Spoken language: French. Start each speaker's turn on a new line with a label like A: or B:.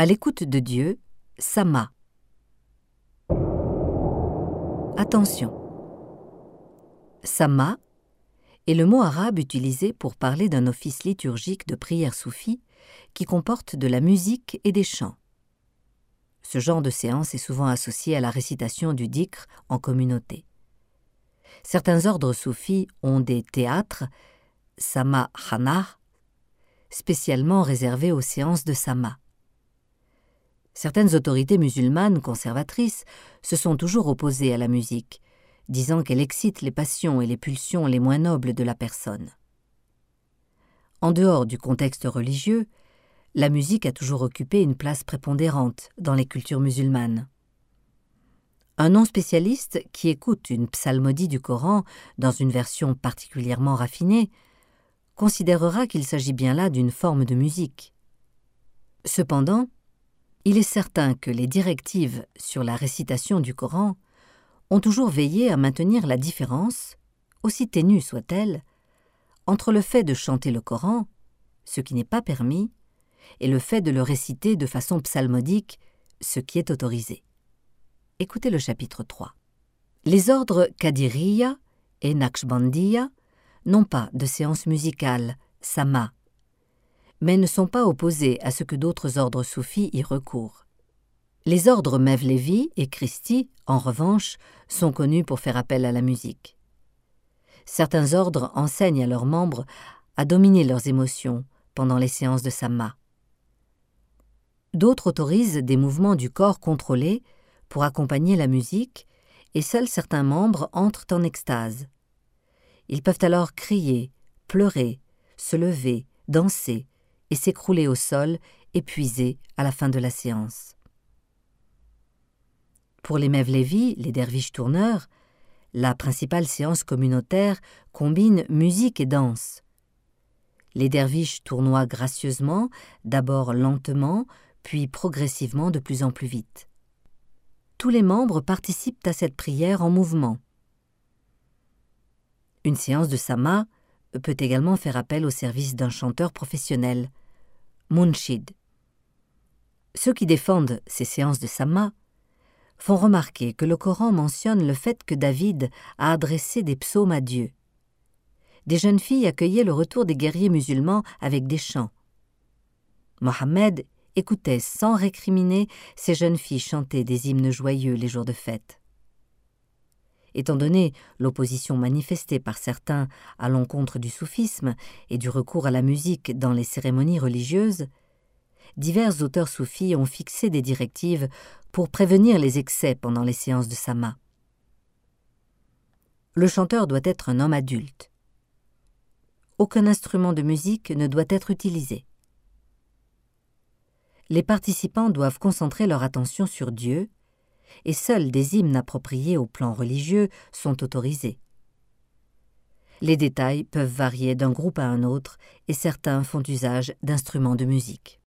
A: À l'écoute de Dieu, Sama. Attention. Sama est le mot arabe utilisé pour parler d'un office liturgique de prière soufie qui comporte de la musique et des chants. Ce genre de séance est souvent associé à la récitation du dhikr en communauté. Certains ordres soufis ont des théâtres, Sama Khana, spécialement réservés aux séances de Sama. Certaines autorités musulmanes conservatrices se sont toujours opposées à la musique, disant qu'elle excite les passions et les pulsions les moins nobles de la personne. En dehors du contexte religieux, la musique a toujours occupé une place prépondérante dans les cultures musulmanes. Un non-spécialiste qui écoute une psalmodie du Coran dans une version particulièrement raffinée considérera qu'il s'agit bien là d'une forme de musique. Cependant, il est certain que les directives sur la récitation du Coran ont toujours veillé à maintenir la différence, aussi ténue soit-elle, entre le fait de chanter le Coran, ce qui n'est pas permis, et le fait de le réciter de façon psalmodique, ce qui est autorisé. Écoutez le chapitre 3. Les ordres Qadiriya et Naqshbandiya n'ont pas de séance musicale, Sama, mais ne sont pas opposés à ce que d'autres ordres soufis y recourent. Les ordres Mevlevi et Christi, en revanche, sont connus pour faire appel à la musique. Certains ordres enseignent à leurs membres à dominer leurs émotions pendant les séances de Sama. D'autres autorisent des mouvements du corps contrôlés pour accompagner la musique et seuls certains membres entrent en extase. Ils peuvent alors crier, pleurer, se lever, danser et s'écrouler au sol, épuisés à la fin de la séance. Pour les Mevlevi, les derviches tourneurs, la principale séance communautaire combine musique et danse. Les derviches tournoient gracieusement, d'abord lentement, puis progressivement de plus en plus vite. Tous les membres participent à cette prière en mouvement. Une séance de Sama peut également faire appel au service d'un chanteur professionnel, Munshid. Ceux qui défendent ces séances de Sama font remarquer que le Coran mentionne le fait que David a adressé des psaumes à Dieu. Des jeunes filles accueillaient le retour des guerriers musulmans avec des chants. Mohammed écoutait sans récriminer ces jeunes filles chanter des hymnes joyeux les jours de fête. Étant donné l'opposition manifestée par certains à l'encontre du soufisme et du recours à la musique dans les cérémonies religieuses, divers auteurs soufis ont fixé des directives pour prévenir les excès pendant les séances de Sama. Le chanteur doit être un homme adulte. Aucun instrument de musique ne doit être utilisé. Les participants doivent concentrer leur attention sur Dieu, et seuls des hymnes appropriés au plan religieux sont autorisés. Les détails peuvent varier d'un groupe à un autre, et certains font usage d'instruments de musique.